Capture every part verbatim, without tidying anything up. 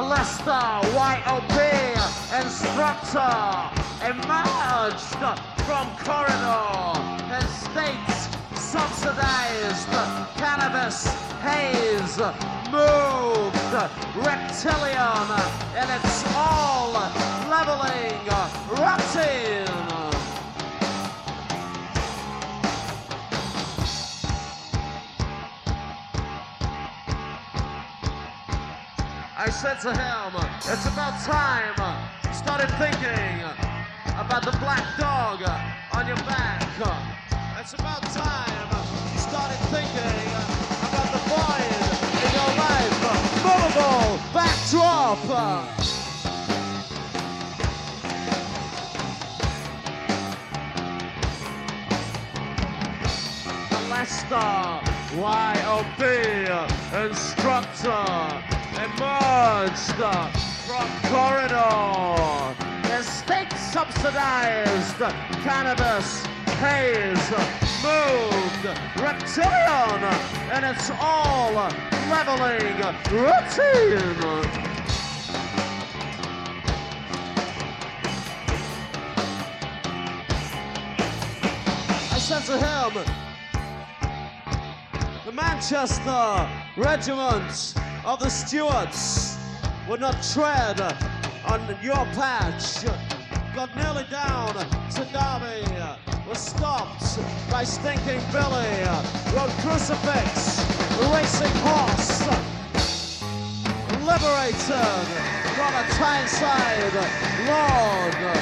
molester, Y O B instructor, emerged from corridor, estates subsidized, cannabis haze, moved, reptilian, and it's all leveling routine. I said to him, it's about time. Started thinking about the black dog on your back. It's about time. Started thinking about the void in your life. Movable backdrop. Molester, Y O B instructor, emerged from corridor, estate subsidized, cannabis haze, moved, reptilian, and it's all leveling routine. I said to him, the Manchester Regiment of the Stuarts would not tread on your patch. Got nearly down to Derby, was stopped by Stinking Billy, rode crucifix, racing horse, liberated from a Tyneside lord.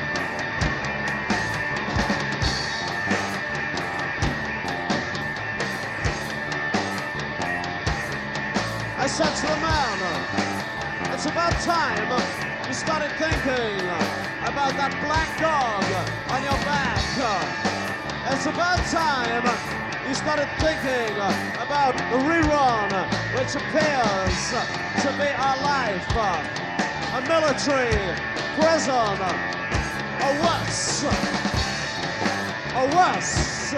I said to the man, it's about time you started thinking about that black dog on your back. It's about time you started thinking about the rerun, which appears to be our life. A military prison, or worse, or worse.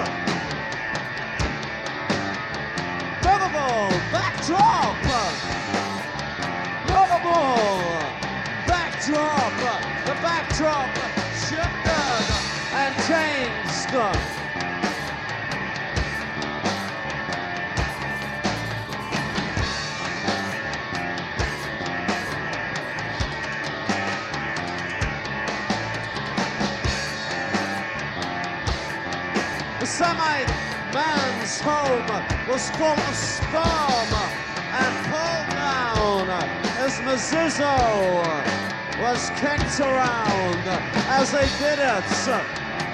Movable backdrop. Movable backdrop. The backdrop shifted and changed. The Semite man's home was full of sperm and pulled down as Mezuzzo was kicked around as they did it.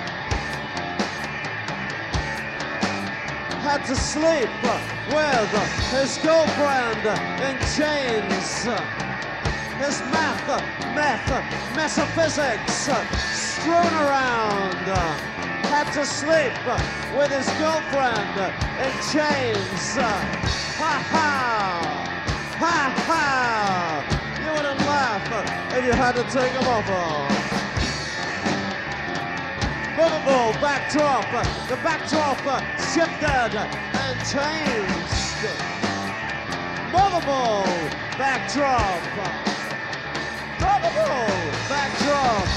Had to sleep with his girlfriend in chains. His math, meth, metaphysics strewn around. Had to sleep with his girlfriend in chains. Ha ha! Ha ha! You wouldn't laugh if you had to take him off. Movable backdrop. The backdrop shifted and changed. Movable backdrop. Movable backdrop.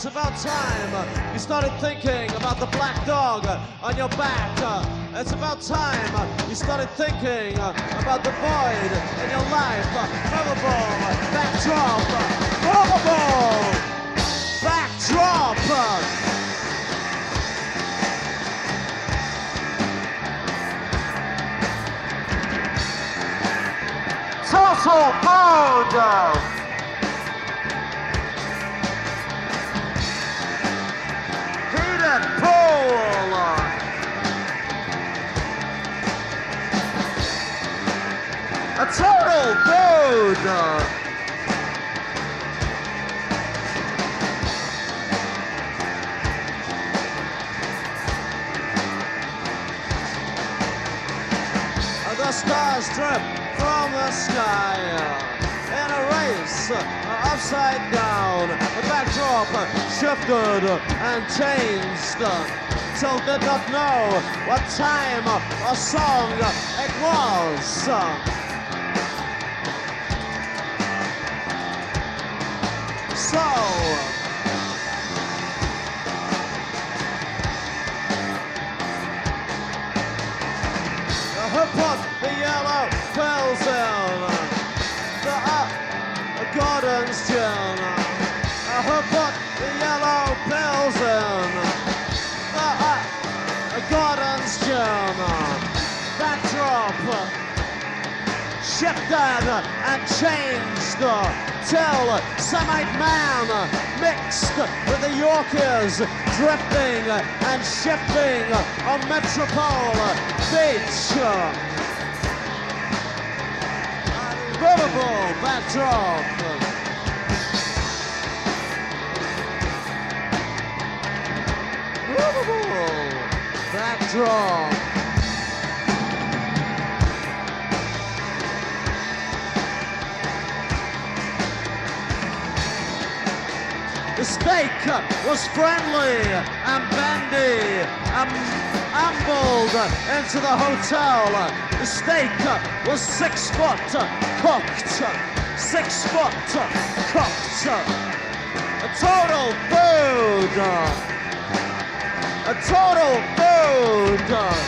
it's about time uh, you started thinking about the black dog uh, on your back. Uh, it's about time uh, you started thinking uh, about the void in your life. Uh, Lovable, uh, backdrop, uh, lovable, backdrop. Uh, Total mood. Heated pool. A total mood. The stars drip from the sky in a race uh, upside down. The backdrop uh, shifted uh, and changed uh, till did not know what time uh, or song uh, it was. Uh, so who put the yellow pills in the uh, Gordon's gin? Uh, who put the yellow pills in the uh, Gordon's gin? Backdrop shifted and changed till Semite Man mixed with the Yorkers, drifting and shifting on Metropole Beach. Unbelievable backdrop. Unbelievable backdrop. The steak was friendly and bendy and ambled into the hotel. The steak was six foot cooked, six foot cooked. A total food, a total food,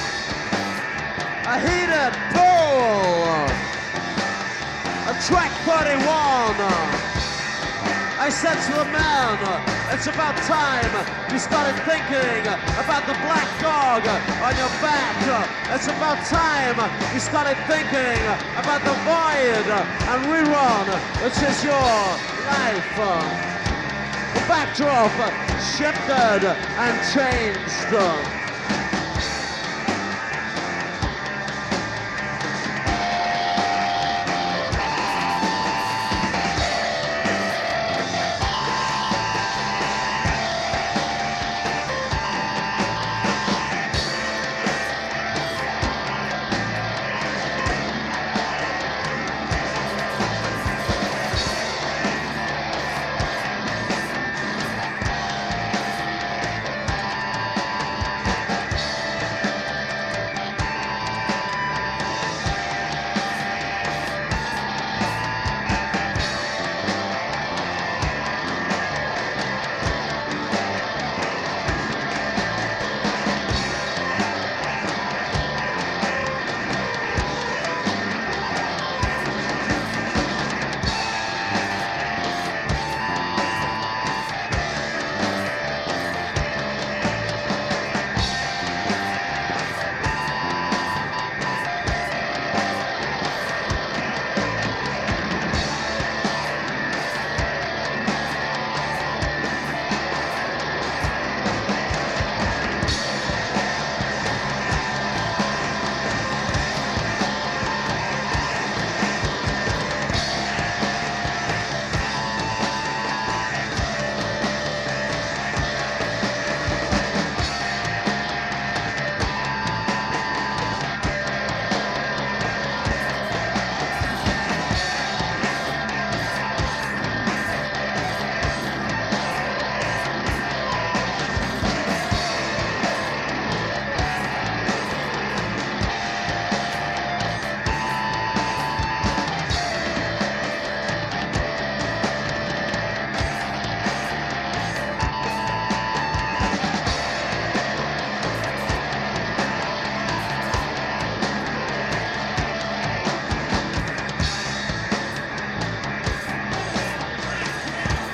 a heated pool, a track thirty-one. I said to the man, it's about time you started thinking about the black dog on your back. It's about time you started thinking about the void and rerun, which is your life. The backdrop shifted and changed.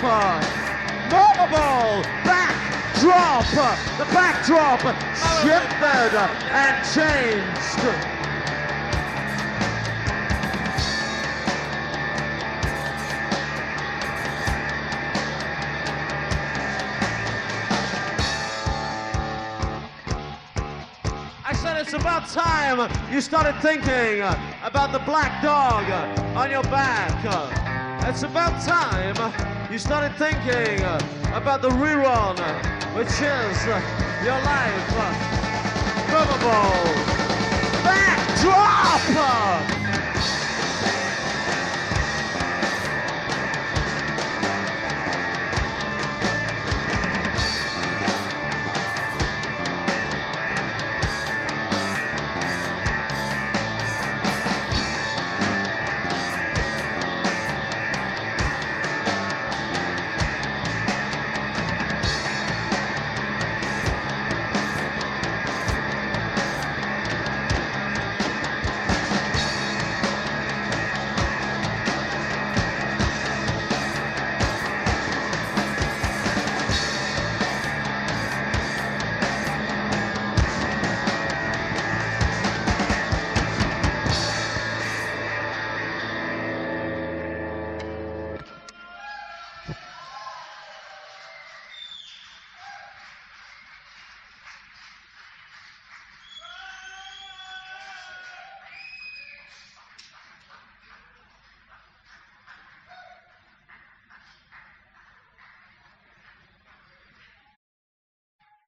Movable backdrop. The backdrop shifted and changed. I said it's about time you started thinking about the black dog on your back. It's about time you started thinking about the rerun, which is your life. Movable.